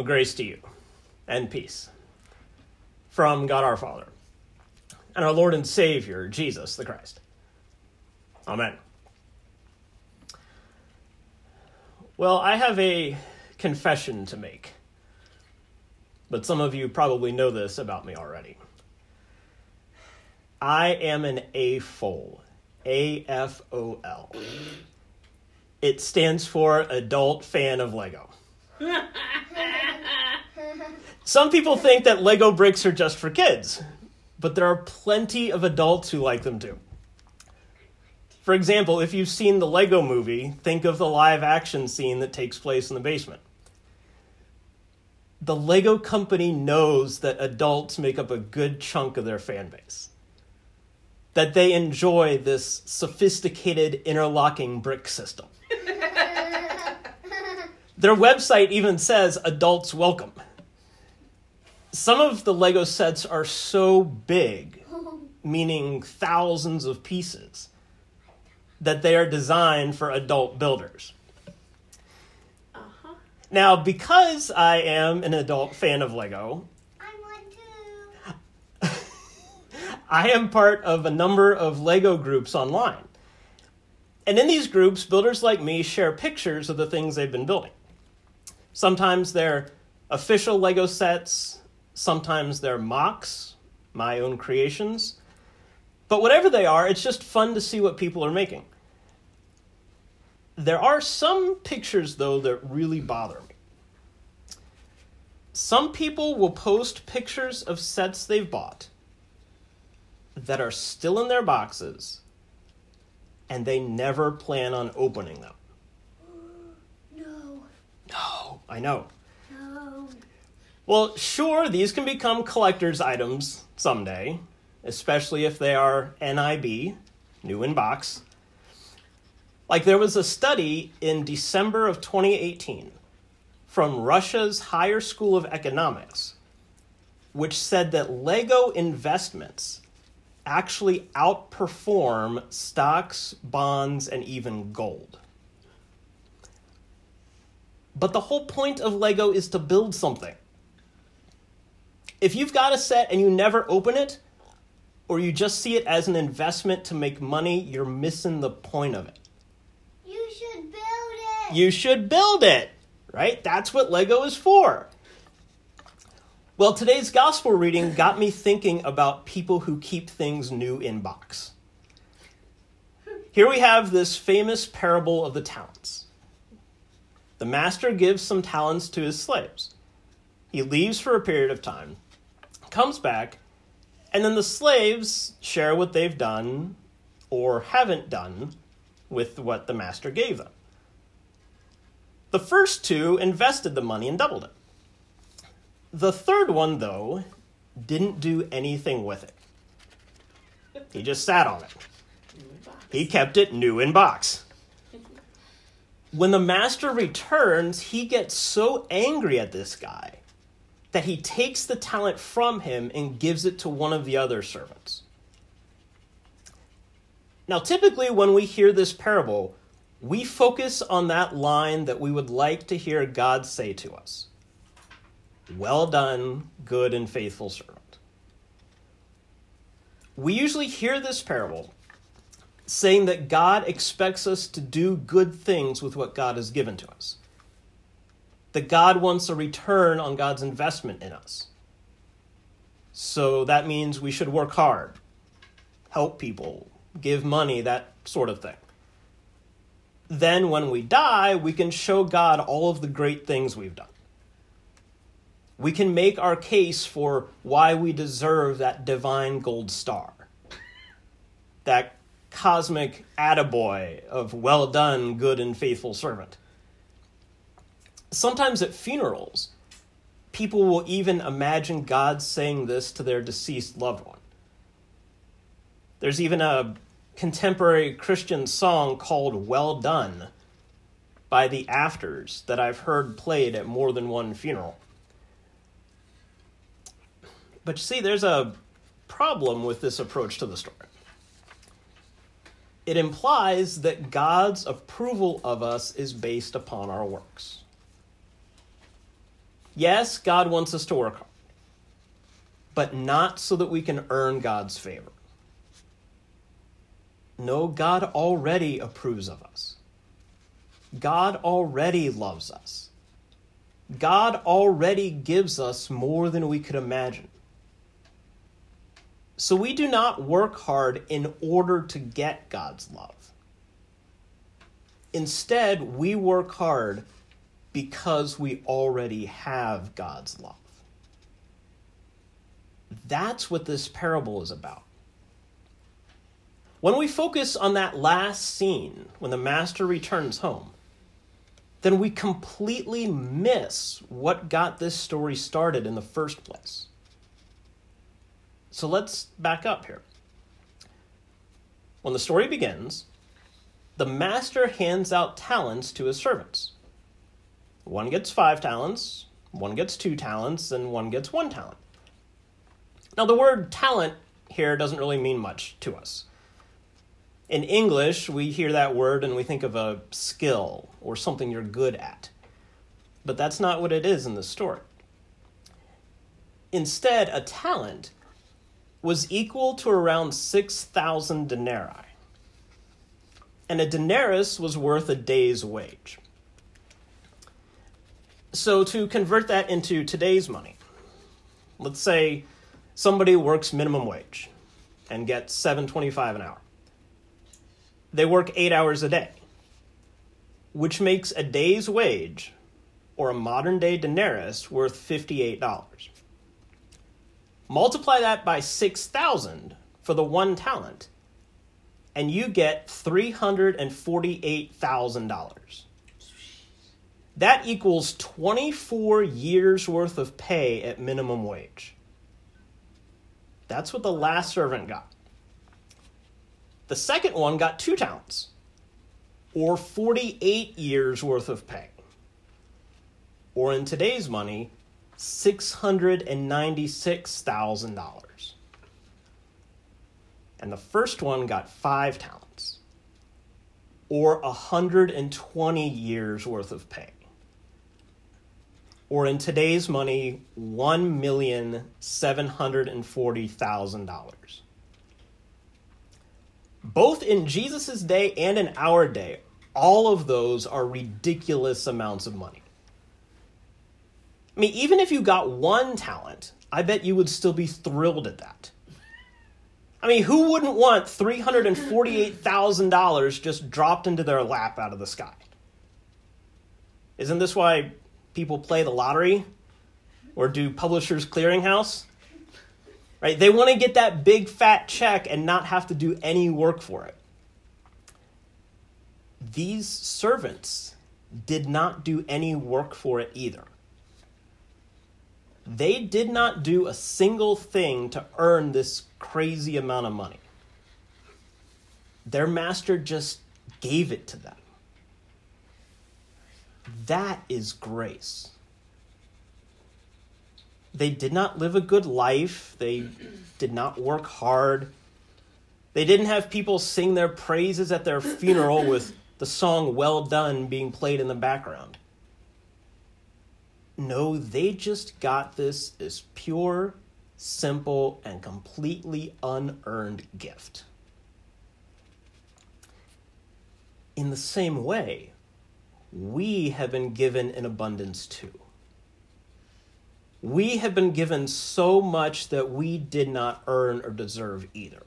Well, grace to you and peace from God our Father and our Lord and Savior, Jesus the Christ. Amen. Well, I have a confession to make, but some of you probably know this about me already. I am an AFOL, A-F-O-L. It stands for Adult Fan of Lego. Some people think that Lego bricks are just for kids, but there are plenty of adults who like them too. For example, if you've seen the Lego movie, think of the live action scene that takes place in the basement. The Lego company knows that adults make up a good chunk of their fan base, that they enjoy this sophisticated interlocking brick system. Their website even says adults welcome. Some of the Lego sets are so big, meaning thousands of pieces, that they are designed for adult builders. Now, because I am an adult fan of Lego, I want to. I am part of a number of Lego groups online. And in these groups, builders like me share pictures of the things they've been building. Sometimes they're official Lego sets, sometimes they're mocks, my own creations. But whatever they are, it's just fun to see what people are making. There are some pictures, though, that really bother me. Some people will post pictures of sets they've bought that are still in their boxes, and they never plan on opening them. No, I know. No. Well, sure, these can become collector's items someday, especially if they are NIB, new in box. Like there was a study in December of 2018 from Russia's Higher School of Economics, which said that Lego investments actually outperform stocks, bonds, and even gold. But the whole point of Lego is to build something. If you've got a set and you never open it, or you just see it as an investment to make money, you're missing the point of it. You should build it. You should build it, right? That's what Lego is for. Well, today's gospel reading got me thinking about people who keep things new in box. Here we have this famous parable of the talents. The master gives some talents to his slaves. He leaves for a period of time, comes back, and then the slaves share what they've done or haven't done with what the master gave them. The first two invested the money and doubled it. The third one, though, didn't do anything with it. He just sat on it. He kept it new in box. When the master returns, he gets so angry at this guy that he takes the talent from him and gives it to one of the other servants. Now, typically when we hear this parable, we focus on that line that we would like to hear God say to us. Well done, good and faithful servant. We usually hear this parable saying that God expects us to do good things with what God has given to us. That God wants a return on God's investment in us. So that means we should work hard, help people, give money, that sort of thing. Then when we die, we can show God all of the great things we've done. We can make our case for why we deserve that divine gold star. That cosmic attaboy of well done, good and faithful servant. Sometimes at funerals, people will even imagine God saying this to their deceased loved one. There's even a contemporary Christian song called Well Done by the Afters that I've heard played at more than one funeral. But you see, there's a problem with this approach to the story. It implies that God's approval of us is based upon our works. Yes, God wants us to work hard, but not so that we can earn God's favor. No, God already approves of us. God already loves us. God already gives us more than we could imagine. So we do not work hard in order to get God's love. Instead, we work hard because we already have God's love. That's what this parable is about. When we focus on that last scene, when the master returns home, then we completely miss what got this story started in the first place. So let's back up here. When the story begins, the master hands out talents to his servants. One gets 5 talents, one gets 2 talents, and one gets 1 talent. Now, the word talent here doesn't really mean much to us. In English, we hear that word and we think of a skill or something you're good at. But that's not what it is in this story. Instead, a talent was equal to around 6,000 denarii. And a denarius was worth a day's wage. So to convert that into today's money, let's say somebody works minimum wage and gets $7.25 an hour. They work 8 hours a day, which makes a day's wage, or a modern-day denarius, worth $58. Multiply that by 6,000 for the 1 talent, and you get $348,000. That equals 24 years' worth of pay at minimum wage. That's what the last servant got. The second one got 2 talents, or 48 years' worth of pay. Or in today's money, $696,000. And the first one got 5 talents, or 120 years' worth of pay. Or in today's money, $1,740,000. Both in Jesus' day and in our day, all of those are ridiculous amounts of money. I mean, even if you got 1 talent, I bet you would still be thrilled at that. I mean, who wouldn't want $348,000 just dropped into their lap out of the sky? Isn't this why people play the lottery or do Publishers Clearinghouse? Right? They want to get that big fat check and not have to do any work for it. These servants did not do any work for it either. They did not do a single thing to earn this crazy amount of money. Their master just gave it to them. That is grace. They did not live a good life. They did not work hard. They didn't have people sing their praises at their funeral with the song "Well Done" being played in the background. No, they just got this as pure, simple, and completely unearned gift. In the same way, we have been given in abundance too. We have been given so much that we did not earn or deserve either.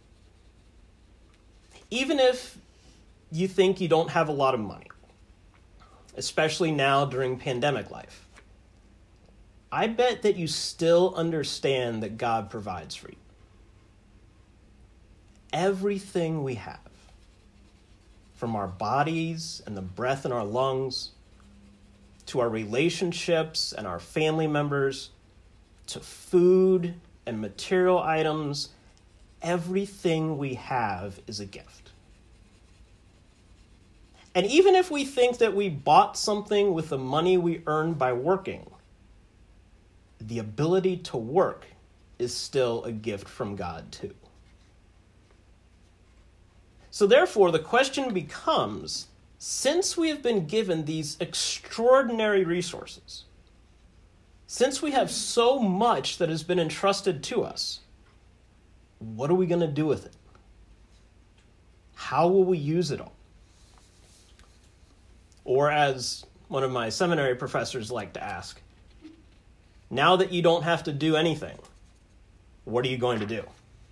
Even if you think you don't have a lot of money, especially now during pandemic life, I bet that you still understand that God provides for you. Everything we have, from our bodies and the breath in our lungs, to our relationships and our family members, to food and material items, everything we have is a gift. And even if we think that we bought something with the money we earned by working, the ability to work is still a gift from God too. So therefore, the question becomes, since we have been given these extraordinary resources, Since we have so much that has been entrusted to us, what are we going to do with it? How will we use it all? Or as one of my seminary professors like to ask, now that you don't have to do anything, what are you going to do?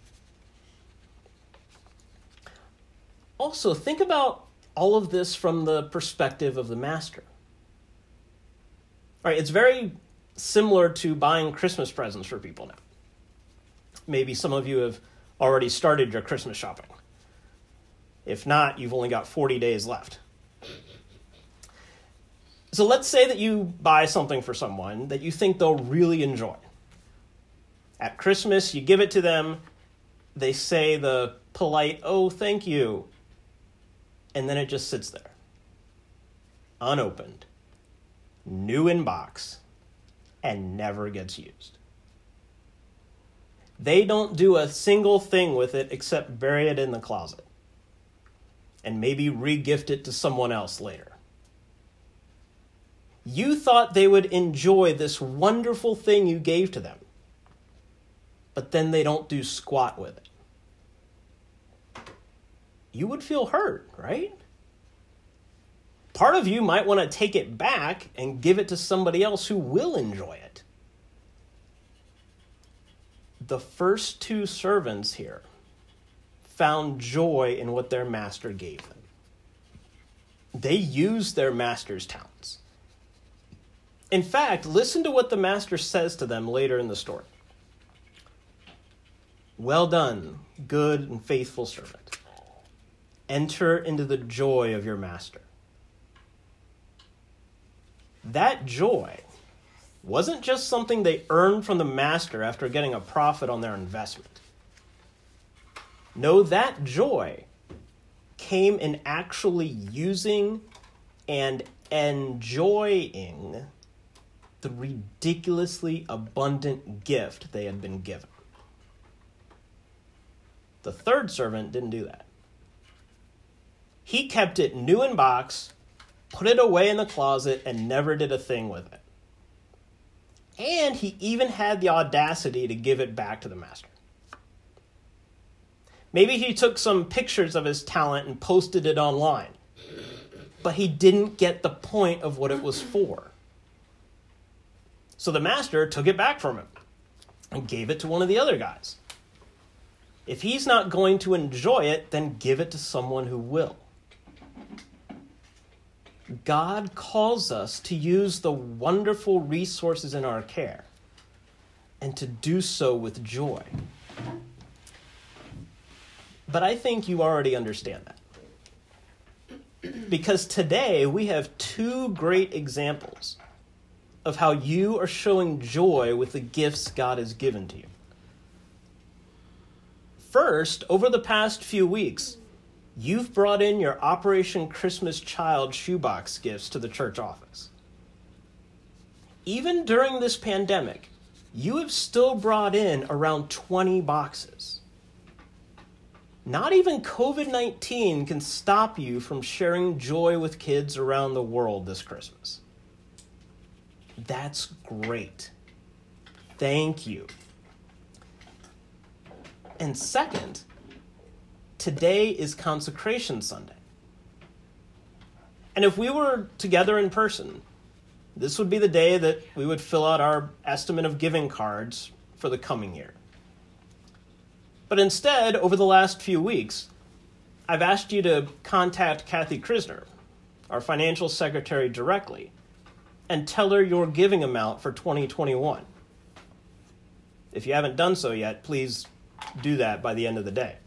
Also, think about all of this from the perspective of the master. All right, it's very similar to buying Christmas presents for people now. Maybe some of you have already started your Christmas shopping. If not, you've only got 40 days left. So let's say that you buy something for someone that you think they'll really enjoy. At Christmas, you give it to them. They say the polite, "Oh, thank you." And then it just sits there. Unopened. New in box. And never gets used. They don't do a single thing with it except bury it in the closet. And maybe re-gift it to someone else later. You thought they would enjoy this wonderful thing you gave to them. But then they don't do squat with it. You would feel hurt, right? Part of you might want to take it back and give it to somebody else who will enjoy it. The first two servants here found joy in what their master gave them. They used their master's talents. In fact, listen to what the master says to them later in the story. "Well done, good and faithful servant. Enter into the joy of your master." That joy wasn't just something they earned from the master after getting a profit on their investment. No, that joy came in actually using and enjoying the ridiculously abundant gift they had been given. The third servant didn't do that. He kept it new in box, put it away in the closet, and never did a thing with it. And he even had the audacity to give it back to the master. Maybe he took some pictures of his talent and posted it online, but he didn't get the point of what it was for. So the master took it back from him and gave it to one of the other guys. If he's not going to enjoy it, then give it to someone who will. God calls us to use the wonderful resources in our care and to do so with joy. But I think you already understand that. Because today we have two great examples of how you are showing joy with the gifts God has given to you. First, over the past few weeks, you've brought in your Operation Christmas Child shoebox gifts to the church office. Even during this pandemic, you have still brought in around 20 boxes. Not even COVID-19 can stop you from sharing joy with kids around the world this Christmas. That's great. Thank you. And second, today is Consecration Sunday. And if we were together in person, this would be the day that we would fill out our estimate of giving cards for the coming year. But instead, over the last few weeks, I've asked you to contact Kathy Krisner, our financial secretary, directly, and tell her your giving amount for 2021. If you haven't done so yet, please do that by the end of the day.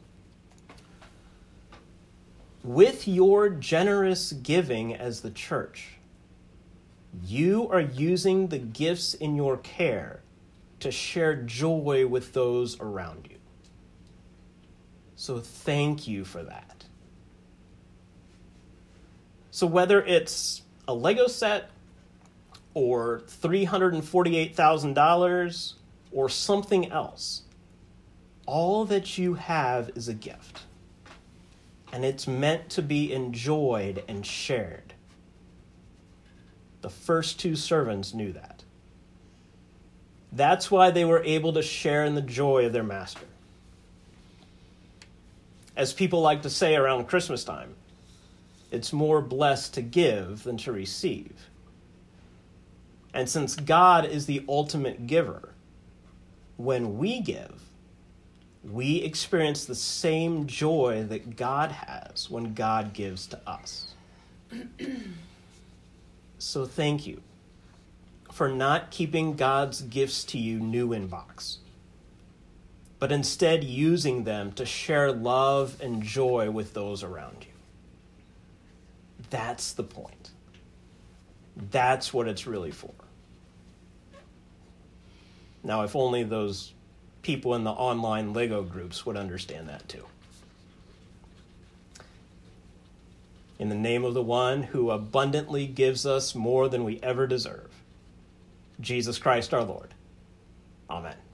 With your generous giving as the church, you are using the gifts in your care to share joy with those around you. So thank you for that. So whether it's a Lego set or $348,000 or something else, all that you have is a gift. And it's meant to be enjoyed and shared. The first two servants knew that. That's why they were able to share in the joy of their master. As people like to say around Christmas time, it's more blessed to give than to receive. And since God is the ultimate giver, when we give, we experience the same joy that God has when God gives to us. So thank you for not keeping God's gifts to you new in box, but instead using them to share love and joy with those around you. That's the point. That's what it's really for. Now, if only those people in the online Lego groups would understand that too. In the name of the one who abundantly gives us more than we ever deserve, Jesus Christ our Lord. Amen.